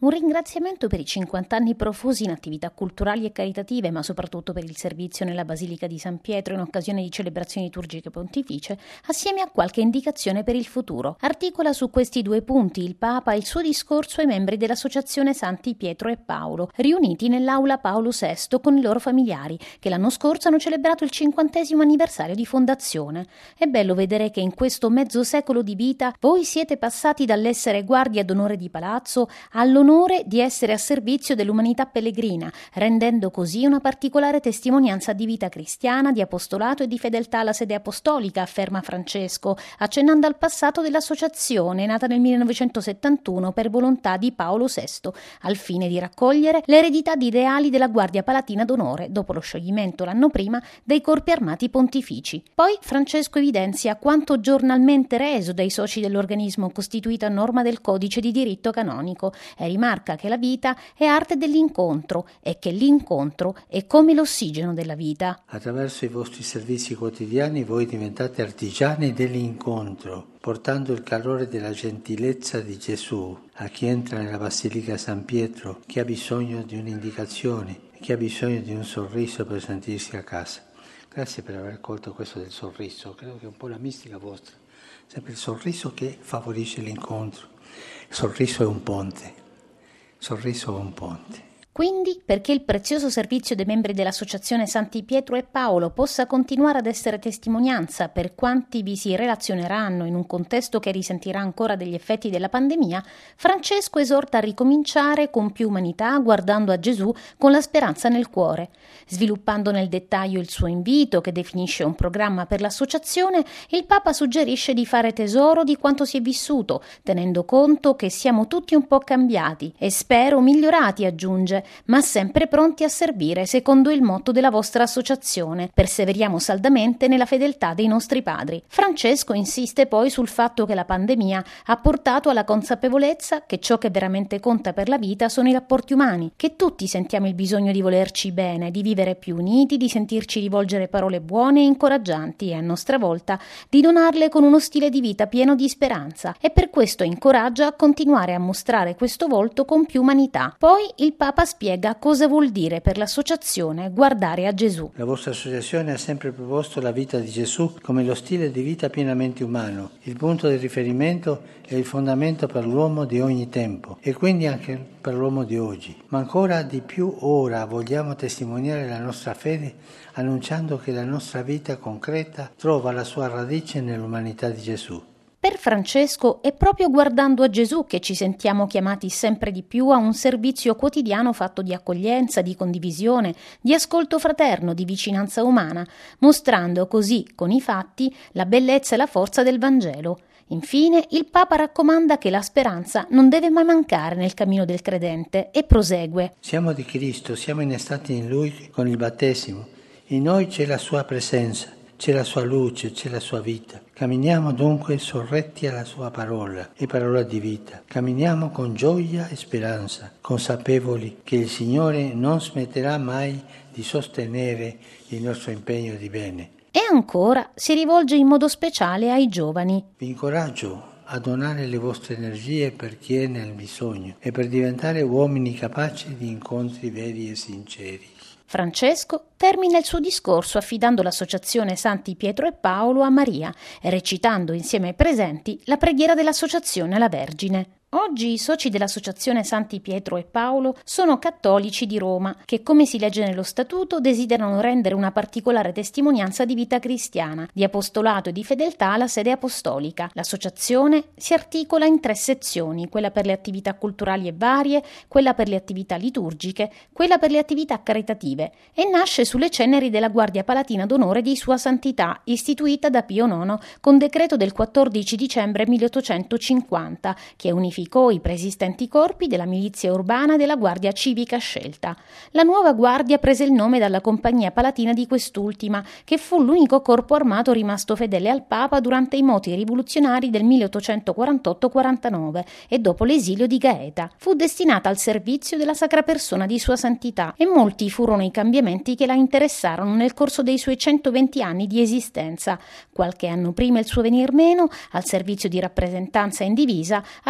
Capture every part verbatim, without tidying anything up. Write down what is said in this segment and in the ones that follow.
Un ringraziamento per i cinquanta anni profusi in attività culturali e caritative, ma soprattutto per il servizio nella Basilica di San Pietro in occasione di celebrazioni liturgiche pontificie, assieme a qualche indicazione per il futuro. Articola su questi due punti il Papa il suo discorso ai membri dell'Associazione Santi Pietro e Paolo, riuniti nell'Aula Paolo sesto con i loro familiari, che l'anno scorso hanno celebrato il cinquantesimo anniversario di fondazione. È bello vedere che in questo mezzo secolo di vita voi siete passati dall'essere guardia d'onore di palazzo all'onore di essere a servizio dell'umanità pellegrina, rendendo così una particolare testimonianza di vita cristiana, di apostolato e di fedeltà alla sede apostolica, afferma Francesco, accennando al passato dell'associazione nata nel millenovecentosettantuno per volontà di Paolo sesto, al fine di raccogliere l'eredità di ideali della Guardia Palatina d'Onore, dopo lo scioglimento l'anno prima dei corpi armati pontifici. Poi Francesco evidenzia quanto giornalmente reso dai soci dell'organismo costituito a norma del codice di diritto canonico e rimarca che la vita è arte dell'incontro e che l'incontro è come l'ossigeno della vita. Attraverso i vostri servizi quotidiani voi diventate artigiani dell'incontro, portando il calore della gentilezza di Gesù a chi entra nella Basilica San Pietro, chi ha bisogno di un'indicazione, chi ha bisogno di un sorriso per sentirsi a casa. Grazie per aver colto questo del sorriso, credo che è un po' la mistica vostra, sempre il sorriso che favorisce l'incontro. Il sorriso è un ponte. Sorriso è un ponte. Quindi, perché il prezioso servizio dei membri dell'Associazione Santi Pietro e Paolo possa continuare ad essere testimonianza per quanti vi si relazioneranno in un contesto che risentirà ancora degli effetti della pandemia, Francesco esorta a ricominciare con più umanità, guardando a Gesù con la speranza nel cuore. Sviluppando nel dettaglio il suo invito, che definisce un programma per l'associazione, il Papa suggerisce di fare tesoro di quanto si è vissuto, tenendo conto che siamo tutti un po' cambiati e spero migliorati, aggiunge, ma sempre pronti a servire secondo il motto della vostra associazione. Perseveriamo saldamente nella fedeltà dei nostri padri. Francesco insiste poi sul fatto che la pandemia ha portato alla consapevolezza che ciò che veramente conta per la vita sono i rapporti umani, che tutti sentiamo il bisogno di volerci bene, di vivere più uniti, di sentirci rivolgere parole buone e incoraggianti e a nostra volta di donarle con uno stile di vita pieno di speranza, e per questo incoraggia a continuare a mostrare questo volto con più umanità. Poi il Papa spiega cosa vuol dire per l'associazione guardare a Gesù. La vostra associazione ha sempre proposto la vita di Gesù come lo stile di vita pienamente umano, il punto di riferimento e il fondamento per l'uomo di ogni tempo e quindi anche per l'uomo di oggi. Ma ancora di più ora vogliamo testimoniare la nostra fede annunciando che la nostra vita concreta trova la sua radice nell'umanità di Gesù. Per Francesco è proprio guardando a Gesù che ci sentiamo chiamati sempre di più a un servizio quotidiano fatto di accoglienza, di condivisione, di ascolto fraterno, di vicinanza umana, mostrando così, con i fatti, la bellezza e la forza del Vangelo. Infine, il Papa raccomanda che la speranza non deve mai mancare nel cammino del credente e prosegue. Siamo di Cristo, siamo innestati in Lui con il battesimo. In noi c'è la sua presenza, c'è la sua luce, c'è la sua vita. Camminiamo dunque sorretti alla sua parola e parola di vita. Camminiamo con gioia e speranza, consapevoli che il Signore non smetterà mai di sostenere il nostro impegno di bene. E ancora si rivolge in modo speciale ai giovani. Vi incoraggio a donare le vostre energie per chi è nel bisogno e per diventare uomini capaci di incontri veri e sinceri. Francesco termina il suo discorso affidando l'associazione Santi Pietro e Paolo a Maria e recitando insieme ai presenti la preghiera dell'associazione alla Vergine. Oggi i soci dell'Associazione Santi Pietro e Paolo sono cattolici di Roma che, come si legge nello statuto, desiderano rendere una particolare testimonianza di vita cristiana, di apostolato e di fedeltà alla sede apostolica. L'associazione si articola in tre sezioni: quella per le attività culturali e varie, quella per le attività liturgiche, quella per le attività caritative, e nasce sulle ceneri della Guardia Palatina d'Onore di Sua Santità, istituita da Pio nono con decreto del quattordici dicembre milleottocentocinquanta, che unifica i preesistenti corpi della milizia urbana e della guardia civica scelta. La nuova guardia prese il nome dalla compagnia palatina di quest'ultima, che fu l'unico corpo armato rimasto fedele al Papa durante i moti rivoluzionari del milleottocentoquarantotto quarantanove e dopo l'esilio di Gaeta. Fu destinata al servizio della Sacra Persona di Sua Santità e molti furono i cambiamenti che la interessarono nel corso dei suoi centoventi anni di esistenza. Qualche anno prima il suo venir meno, al servizio di rappresentanza in divisa, affiancò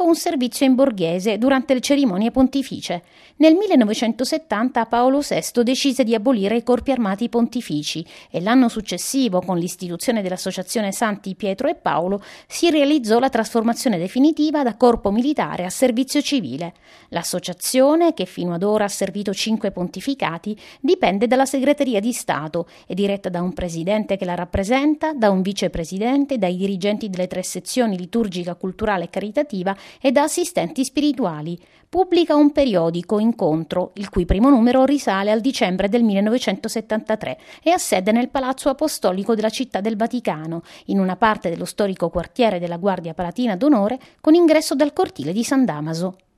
affiancò un servizio in borghese durante le cerimonie pontificie. Nel millenovecentosettanta Paolo sesto decise di abolire i corpi armati pontifici e l'anno successivo, con l'istituzione dell'Associazione Santi Pietro e Paolo, si realizzò la trasformazione definitiva da corpo militare a servizio civile. L'associazione, che fino ad ora ha servito cinque pontificati, dipende dalla Segreteria di Stato, è diretta da un presidente che la rappresenta, da un vicepresidente, dai dirigenti delle tre sezioni liturgica, culturale e caritativa e da assistenti spirituali. Pubblica un periodico, Incontro, il cui primo numero risale al dicembre del millenovecentosettantatré e ha sede nel Palazzo Apostolico della Città del Vaticano, in una parte dello storico quartiere della Guardia Palatina d'Onore con ingresso dal cortile di San Damaso.